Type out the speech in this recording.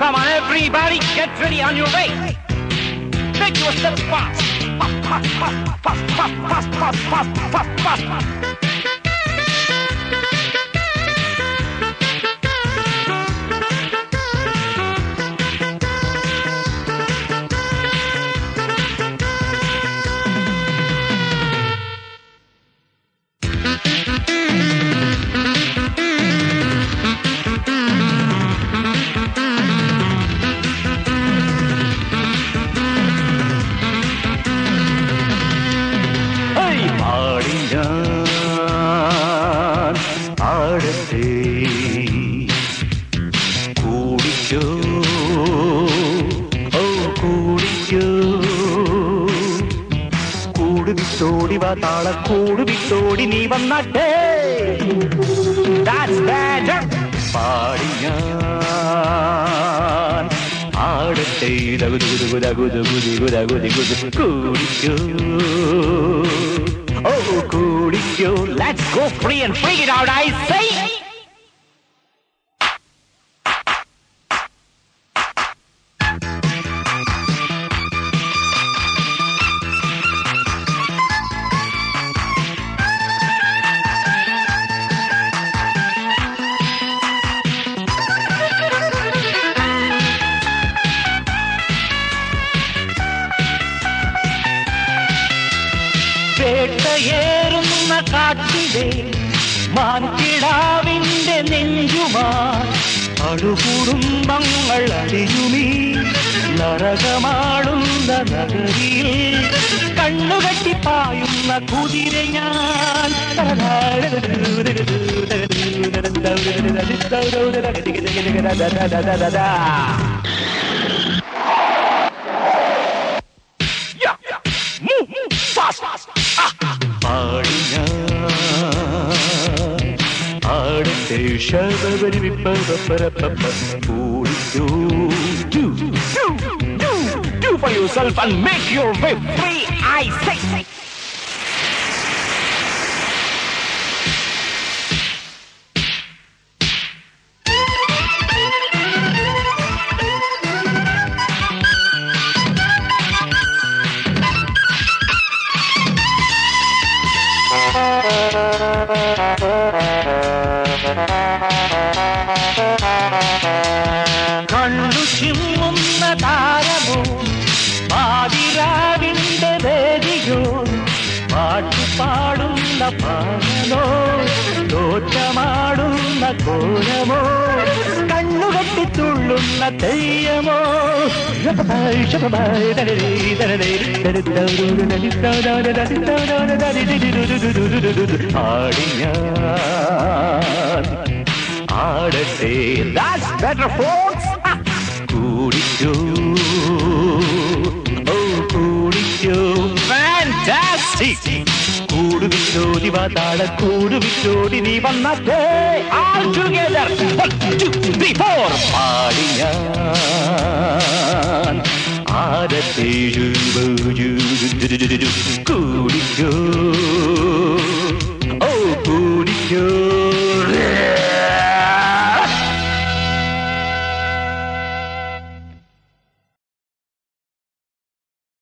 Come on, everybody, get ready on your way. Make your steps fast. Fast, fast, fast, fast, fast, fast, fast, fast, fast, fast. താളക്കൂട് വിട്ടോടി നീ വന്നാട്ടെ. That's better. പാടി ഞാൻ ആടട്ടെ കൂടിക്കോ ഓ കൂടിക്കോ. Let's go free and freak it out, I say. വേട്ടയേറുന്ന കാട്ടിലെ മാൻകിടാവിന്റെ നെഞ്ചുമായി അണുകുടുംബങ്ങൾ അടിയുമീ നരകമാടുന്ന നഗരിയിൽ കണ്ണുകെട്ടി പായുന്ന കുതിര ഞാൻ. പാടി ഞാൻ ആടട്ടെ Sabari കൂടിക്കോ. Do for yourself and make your way free, I say. കണ്ണു ചിമ്മുന്ന താരമോ പാതിരാവിന്റെ വേദിയോ പാട്ടുപാടുന്ന പാടനോ തോറ്റമാടുന്ന കോലമോ കണ്ണുകെട്ടിത്തുള്ളുന്ന തെയ്യമോ. ആടി ഞാൻ ആടട്ടെ. That's better, folks. കൂടിക്കോ oh കൂടിക്കോ. Fantastic. കൂട് വിറ്റോടി വാ താളക്കൂട് വിറ്റോടി നീ വന്നാട്ടെ. All together. 1, 2, 3, 4. പാടി ഞാൻ ആടട്ടെ കൂടിക്കോ.